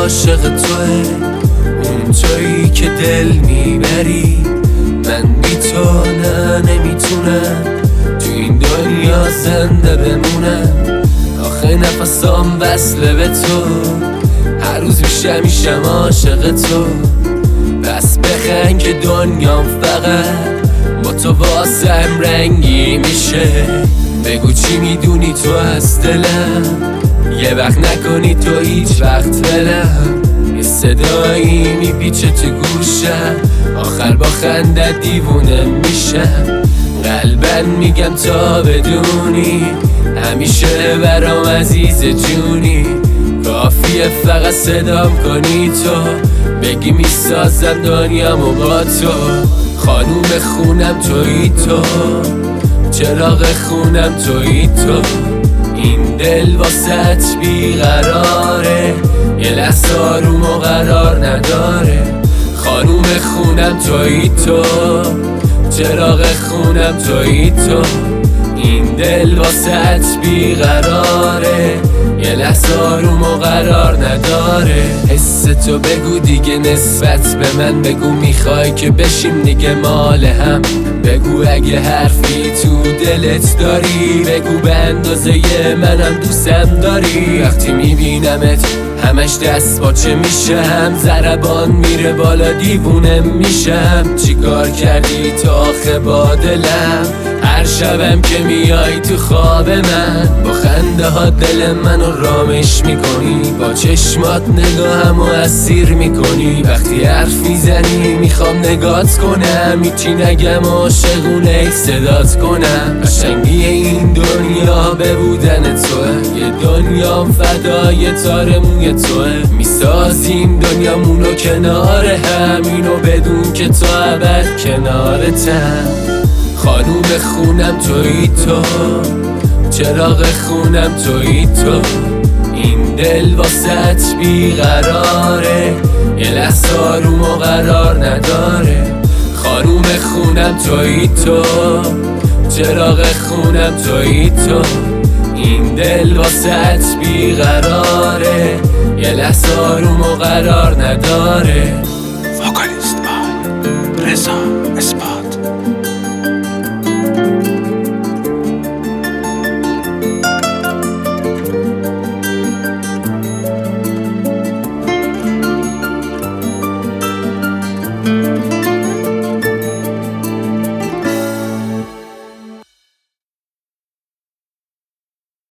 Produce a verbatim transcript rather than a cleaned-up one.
عاشق توه، اون تویی که دل میبری. من بی تو نه نمیتونم تو این دنیا زنده بمونم. آخه نفسام وصله به تو، هر روز میشم میشم عاشق تو. پس بخند که دنیام فقط با تو واسم رنگی میشه. بگو چی میدونی تو از دلم، یه وقت نکنی تو هیچ وقت ولم. یه صدایی میپیچه تو گوشم، آخر با خندت دیوونه میشم. قلبن میگم تا بدونی همیشه برام عزیز جونی. کافیه فقط صدام کنی تو، بگی میسازم دنیامو با تو. خانوم خونم تویی تو، چراغ خونم تویی تو. این دل واسط بیقراره، یه لحظه آروم و قرار نداره. خانوم خونم تویی تو، چراغ خونم تویی تو. این دل واسط بیقراره، یه لحظه آروم و قرار نداره. حس تو بگو دیگه نسبت به من، بگو میخوای که بشیم دیگه مال هم. بگو اگه حرفی تو دلت داری، بگو به اندازه منم دوستم داری. وقتی میبینمت همش دست باچه میشم، ضربان میره بالا دیوونه میشم. چیکار کردی تا آخه با دلم؟ هر شبم که میای تو خواب من، با خنده ها دل منو رامش میکنی. با چشمات نگاهمو اسیر میکنی. وقتی حرف میزنی میخوام نگات کنم، هیچی نگم عاشقونه ای صدات کنم. قشنگی این دنیا به بودن توه، یه دنیام فدای تار موی توه. میسازیم دنیامونو کنار هم، اینو بدون که تا ابد کنارتم. خانوم خونم تویی تو، چراغ خونم تویی تو. این دل واسط بیقراره، یه لحظه آروم و قرار نداره. خانوم خونم تویی تو، چراغ خونم تویی تو. این دل واسط بیقراره، یه لحظه آروم و قرار نداره. وکالیست بای رضا